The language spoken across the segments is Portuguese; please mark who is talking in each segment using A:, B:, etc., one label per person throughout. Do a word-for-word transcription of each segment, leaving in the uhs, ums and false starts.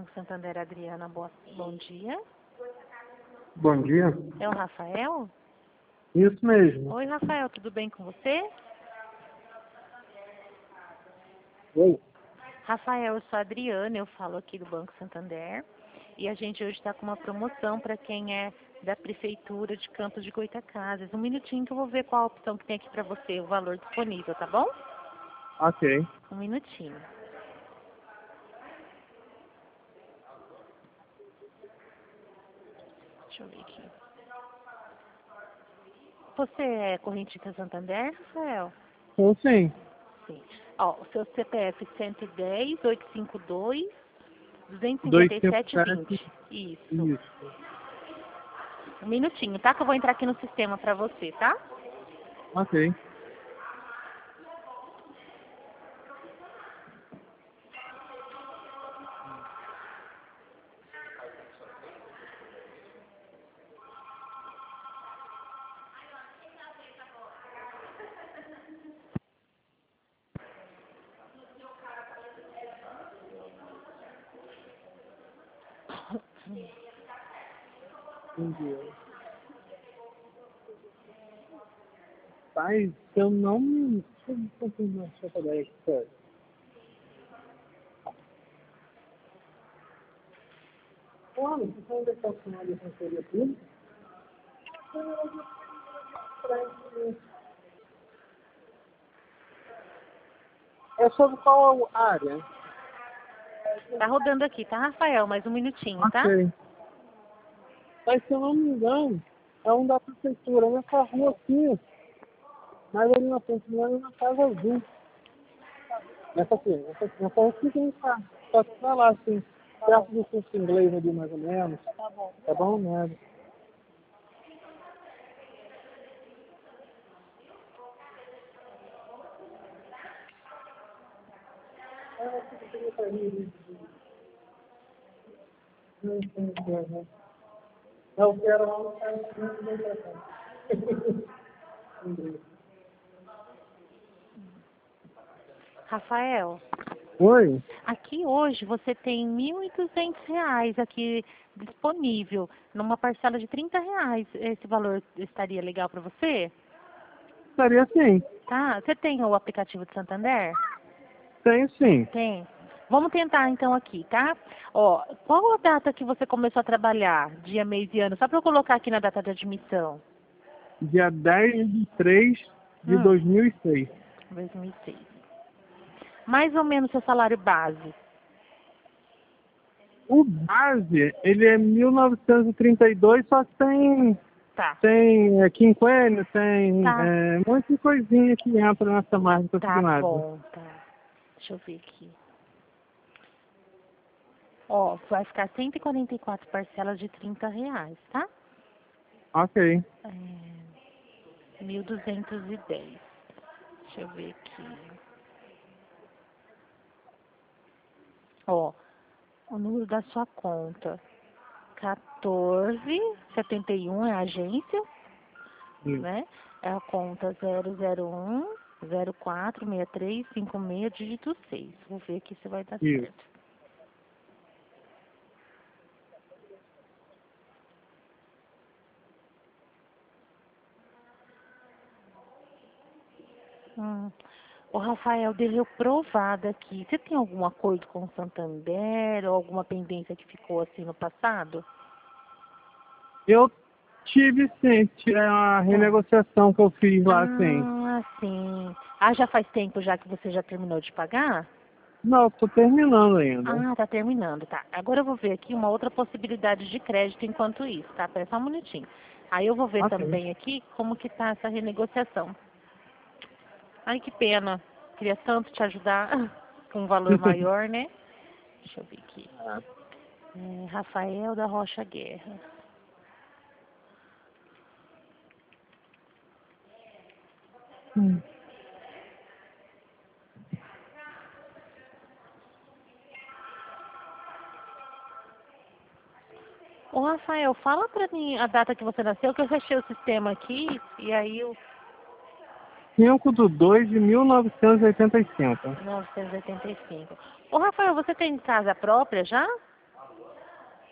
A: Banco Santander, Adriana. Boa, bom dia.
B: Bom dia.
A: É o Rafael?
B: Isso mesmo.
A: Oi, Rafael, tudo bem com você?
B: Oi.
A: Rafael, eu sou a Adriana, eu falo aqui do Banco Santander. E a gente hoje está com uma promoção para quem é da Prefeitura de Campos de Goytacazes. Um minutinho que eu vou ver qual a opção que tem aqui para você, o valor disponível, tá bom?
B: Ok.
A: Um minutinho. Deixa eu ver aqui. Você é correntista Santander, Rafael?
B: Então, sim.
A: Sim. Ó, o seu C P F cento e dez, oitocentos e cinquenta e dois, duzentos e
B: Dois
A: cinquenta e
B: cinco
A: sete,
B: sete.
A: vinte. Isso.
B: Isso.
A: Um minutinho, tá? Que eu vou entrar aqui no sistema pra você, tá?
B: Ok. Entendi. Pai, se eu não me... Deixa eu confirmar, deixa eu pegar aqui, sério. Olha, você sabe onde é que está o sinal de assessoria pública? É sobre qual área?
A: Tá rodando aqui, tá, Rafael? Mais um minutinho, tá?
B: Ok. Mas se eu não me engano, é um da prefeitura, nessa rua aqui. Mas ali na frente, não é na Casa Azul. Nessa aqui, nessa aqui, nessa aqui tem que estar. Só que tá lá, assim, perto do curso de inglês ali, mais ou menos.
A: Tá bom.
B: Tá bom? Nada. Eu quero lá no
A: Rafael,
B: Oi?
A: aqui hoje você tem mil e duzentos reais aqui disponível, numa parcela de trinta reais. Esse valor estaria legal pra você?
B: Estaria sim.
A: Tá? Você tem o aplicativo de Santander?
B: Tenho sim.
A: Tem. Vamos tentar então aqui, tá? Ó, qual a data que você começou a trabalhar? Dia, mês e ano? Só para eu colocar aqui na data de admissão.
B: Dia dez de três de
A: Hum,
B: dois mil e seis.
A: dois mil e seis. Mais ou menos seu salário base.
B: O base, ele é mil novecentos e trinta e dois, só que tem,
A: Tá.
B: tem é, quinquênio, tem
A: Tá.
B: é, um monte de coisinha que entra nessa margem
A: Tá
B: consignada.
A: bom, tá. Deixa eu ver aqui. Ó, vai ficar cento e quarenta e quatro parcelas de trinta reais, tá?
B: Ok.
A: É, mil duzentos e dez. Deixa eu ver aqui. Ó, o número da sua conta. quatorze setenta e um é a agência,
B: Isso.
A: né? É a conta zero zero um zero quatro seis três cinco seis, dígito seis. Vou ver aqui se vai dar
B: Isso.
A: certo. Hum. O Rafael deu provada aqui. Você tem algum acordo com o Santander ou alguma pendência que ficou assim no passado?
B: Eu tive sim, tive a renegociação que eu fiz lá, sim.
A: Ah, sim. Ah, já faz tempo já que você já terminou de pagar?
B: Não, estou terminando ainda.
A: Ah, tá terminando, tá. Agora eu vou ver aqui uma outra possibilidade de crédito enquanto isso, tá? Pera só um minutinho. Aí eu vou ver
B: Ok.
A: também aqui como que tá essa renegociação. Ai, que pena. Queria tanto te ajudar com um valor maior, né? Deixa eu ver aqui. É, Rafael da Rocha Guerra.
B: Hum.
A: Ô, Rafael, fala pra mim a data que você nasceu, que eu fechei o sistema aqui e aí eu...
B: cinco de dois de mil novecentos e oitenta e cinco.
A: novecentos e oitenta e cinco. Ô, Rafael, você tem casa própria já?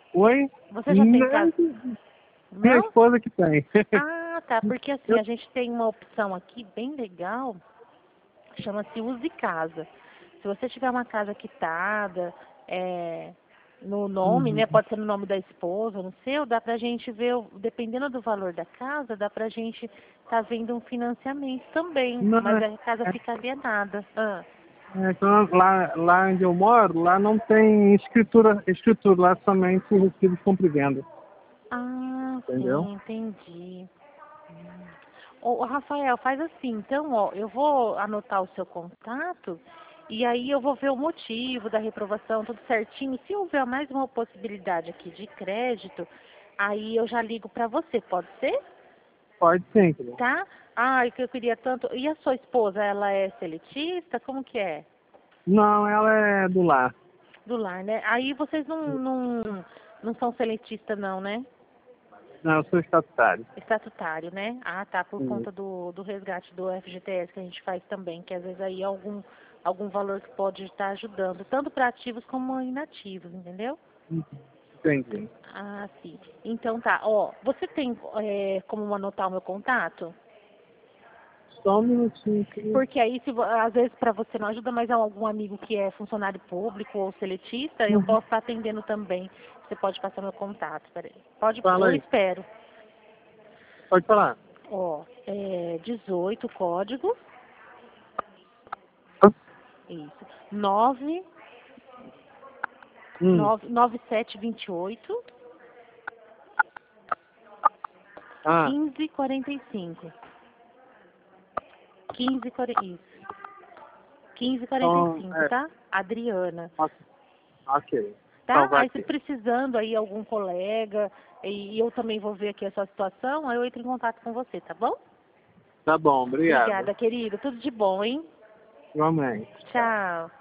B: Oi?
A: Você já tem casa?
B: Minha
A: Não?
B: esposa que tem.
A: Ah, tá. Porque assim, a gente tem uma opção aqui bem legal, chama-se Use Casa. Se você tiver uma casa quitada, é, no nome,
B: Uhum.
A: né? Pode ser no nome da esposa, no seu, dá pra gente ver, o- dependendo do valor da casa, dá pra gente tá vendo um financiamento também.
B: Não,
A: Mas
B: é,
A: a casa fica alienada. Ah.
B: é, então, lá, lá onde eu moro, lá não tem escritura, escritura, lá somente recibo de compra e venda.
A: Ah,
B: Entendeu?
A: sim, entendi. Ô, Rafael, faz assim, então, ó, eu vou anotar o seu contato e aí eu vou ver o motivo da reprovação, tudo certinho. Se houver mais uma possibilidade aqui de crédito, aí eu já ligo para você, pode ser?
B: Pode sim, entendeu?
A: Tá? Ai, que eu queria tanto. E a sua esposa, ela é seletista? Como que é?
B: Não, ela é do lar.
A: Do lar, né? Aí vocês não, não, não são seletistas não, né?
B: Não, eu sou estatutário.
A: Estatutário, né? Ah, tá, por
B: Sim.
A: conta do, do resgate do F G T S que a gente faz também, que às vezes aí é algum, algum valor que pode estar ajudando, tanto para ativos como inativos, entendeu?
B: Entendi.
A: Ah, sim. Então tá, ó, você tem é, como anotar o meu contato?
B: Só um minutinho. Que...
A: Porque aí, se, vo- às vezes para você não ajuda, mas é algum amigo que é funcionário público ou seletista, eu
B: Uhum.
A: posso estar atendendo também. Você pode passar meu contato, peraí. Pode,
B: Fala
A: eu
B: aí.
A: espero.
B: Pode falar.
A: Ó, é dezoito código. Isso. nove,
B: Hum.
A: nove, nove sete vinte e oito,
B: Ah,
A: quinze quarenta e cinco. quinze, quarenta, isso. quinze quarenta e
B: então,
A: cinco,
B: é,
A: tá? Adriana.
B: ok. Ok.
A: Tá?
B: Salvar
A: Aí se
B: aqui.
A: precisando aí algum colega, e eu também vou ver aqui a sua situação, aí eu entro em contato com você, tá bom?
B: Tá bom, obrigado.
A: Obrigada, querida. Tudo de bom, hein?
B: Igualmente. Tchau.
A: Tchau.